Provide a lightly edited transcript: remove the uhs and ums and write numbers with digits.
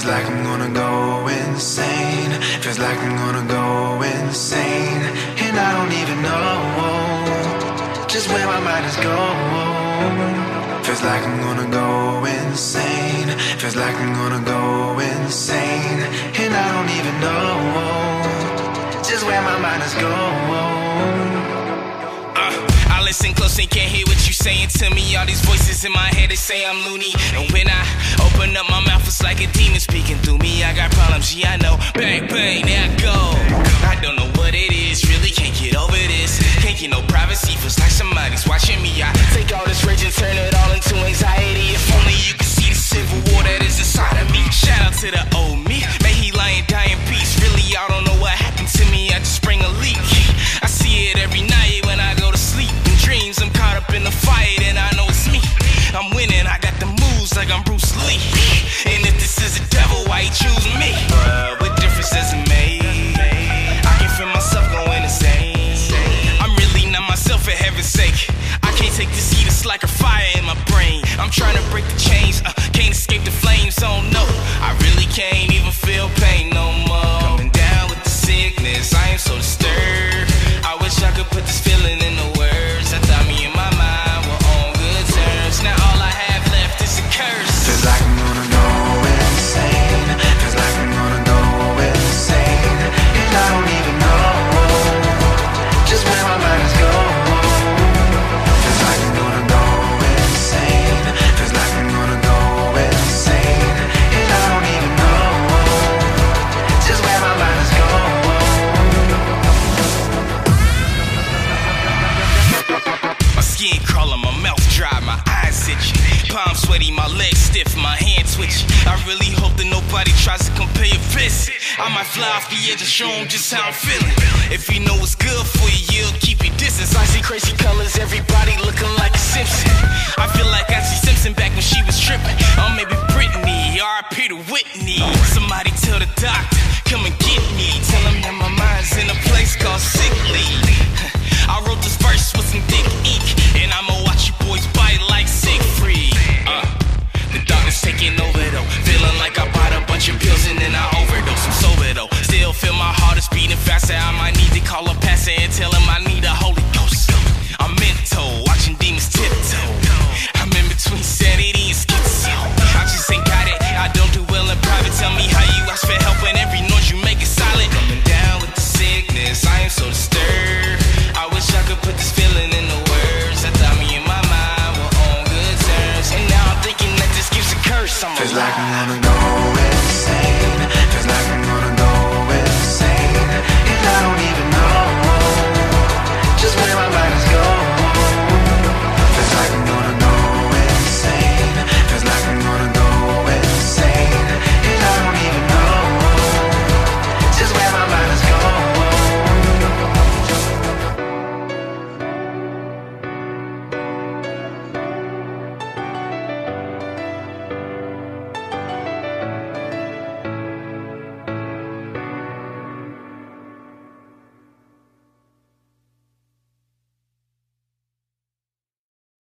like I'm gonna go insane. Feels like I'm gonna go insane. And I don't even know just where my mind is going. Feels like I'm gonna go insane. Feels like I'm gonna go insane. And I don't even know just where my mind is going. I listen close and can't hear what you saying to me. All these voices in my head, they say I'm loony. And when I open up my mouth, it's like a demon speaking through me. I got problems, yeah, I know. Bang, bang, there I go. I don't know what it is, really can't get over this. Can't get no privacy, feels like somebody's watching me. I take all this rage and turn it all into anxiety. If only you could see the civil war that is inside of me. Shout out to the old me, may he lie and die in peace. Really, I don't know what happened to me, I just sprang a leak. I see it every night when I go to sleep. In dreams, I'm caught up in the fight and I know it's me. I'm winning, I got the moves like I'm Bruce Lee. And if this is the devil, why he choose me? What difference does it make? I can feel myself going insane. I'm really not myself, for heaven's sake. I can't take this heat, it's like a fire in my brain. I'm trying to break the chains, can't escape the flames, oh no. I really can't even feel pain no more. Coming down with the sickness, I am so disturbed. I wish I could put this feeling into words. I thought me and my mind were on good terms. Now all I have left is a curse. Feels like I'm gonna go insane. Feels like I'm gonna go insane. And I don't even know just where my mind is going. Feels like I'm gonna go insane. Feels like I'm gonna go insane. And I don't even know just where my mind is going. My skin crawling, my mouth dry, my eyes itchy, palms sweaty, my legs stiff, my hands twitchy. I really hope that nobody tries to compare your fist. I might fly off the edge and show them just how I'm feeling. If you know what's good for you, you'll keep your distance. I see crazy colors, everybody looking like a Simpson. I feel like I see Simpson back when she was tripping. Or maybe Britney, R.I.P. to Whitney. Somebody tell the doctor, come and get me. Tell him that my mind's in a place called sick leave. I wrote this verse with some thick ink, and I'ma watch you boys bite like Siegfried. The darkness taking over though, feeling like I bought a bunch of pills and then I overdose. I'm sober though, still feel my heart is beating faster. I might need to call a pastor and tell him I need a Holy Ghost. I'm mental, watching demons tiptoe. I'm in between sanity and schizo. I just ain't got it, I don't do well in private. Tell me how you ask for help and every noise you make is silent. Coming down with the sickness, I am so disturbed. I wish I could put this feeling into words. I thought me and my mind were on good terms, and now I'm thinking that this gives a curse. Feels like I'm gonna go